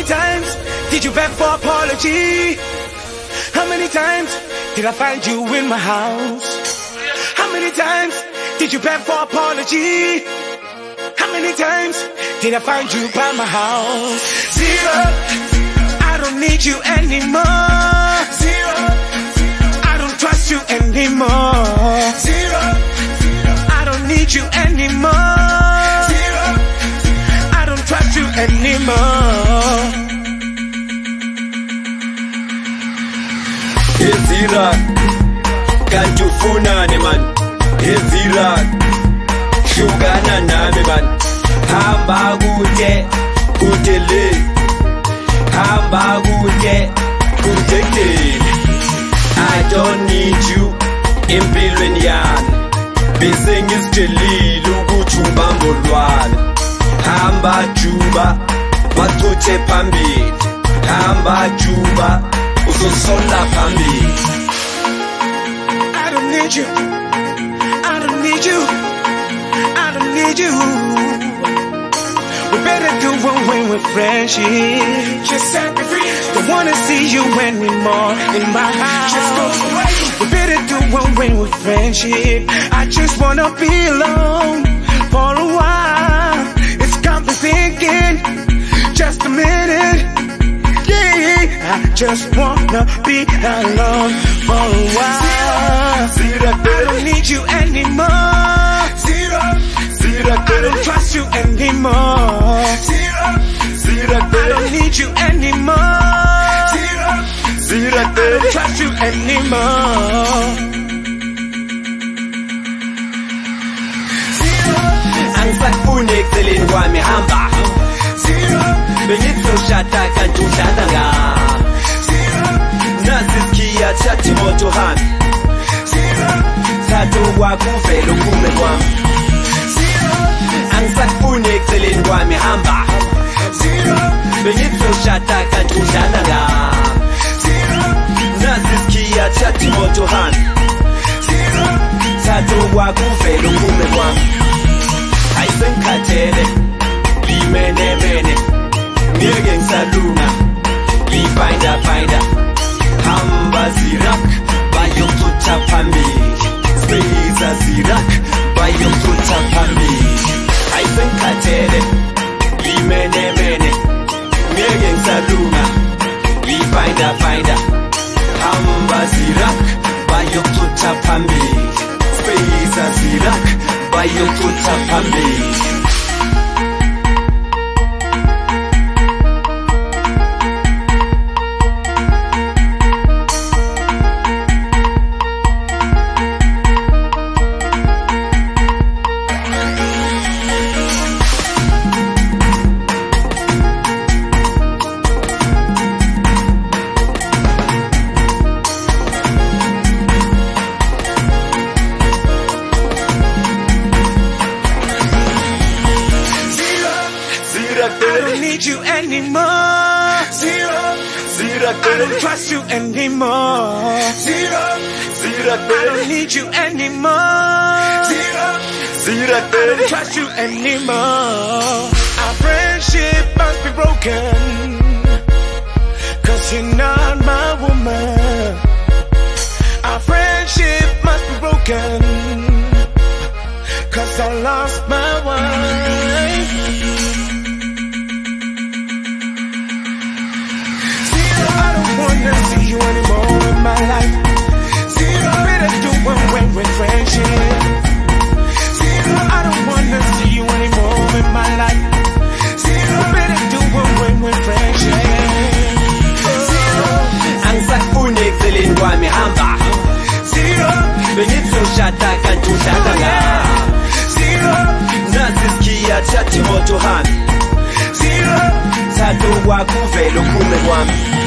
many times did you beg for apology? How many times did I find you in my house? How many times did you beg for apology? How many times did I find you by my house? Zero, I don't need you anymore. Zero, I don't trust you anymore. Zero, I don't need you anymore. Zero, I don't trust you anymore. Ezira, kanti ufunani man? Ezira, hlukana nami man. Hamba kude, kude le. Hamba kude, kude le. I don't need you empilweni yami. Bese ngisitshelile ukuthi ubamba olwala. Hamba juba, wachuthe phambili. Hamba juba, uzosola phambili. I don't need you. I don't need you. I don't need you. We better do away with friendship. Just set me free. Don't wanna see you anymore in my house. Just go away. We better do away with friendship. I just wanna be alone for a while. It's got me thinking. Just a minute. Yeah, I just wanna be alone for a while. Zira, I don't need you anymore. Zero, Zira, I don't trust you anymore. Zero, Zira, I don't need you anymore. Zero, Zira, I don't trust you anymore. Zero, angisafuni eceleni kwami hamba. zero, Bengizoshada kanti ushada nga. zero, Nasi isikhiya thatha imoto hambi. zero, Thatha okwakho uvele uphume kwami. zero, Angisafuni eceleni kwami hamba. zero, Bengizoshada kanti ushada nga. zero, Nasi isikhiya thatha imoto hambi. zero, Thatha okwakho uvele uphume kwami. Ayisengikhathele limene mene. Ngeke ngisalunga lifinda hamba zirak bayokuthutha phambili Speza zirak bayokuthutha phambili Ayisengikhathele limene ngeke ngisalunga lifinda hamba zirak bayokuthutha phambili Speza zirak bayokuthutha phambili. I don't need you anymore. Zero, Zira, I don't trust you anymore. Zero, Zira, I don't need you anymore. Zero, Zira, I don't trust you anymore. Our friendship must be broken, 'cause you're not my woman. Our friendship must be broken, 'cause I lost my wife. I don't wanna see you anymore in my life. Zero, better do away with friendship. Zero, I don't wanna see you anymore in my life. Zero, better do away with friendship. Zero, angisafuni eceleni kwami hamba. zero, Bengizoshada kanti ushada nga. zero, Nasi isikhiya thatha imoto hambi. zero, Thatha okwakho uvele uphume kwami.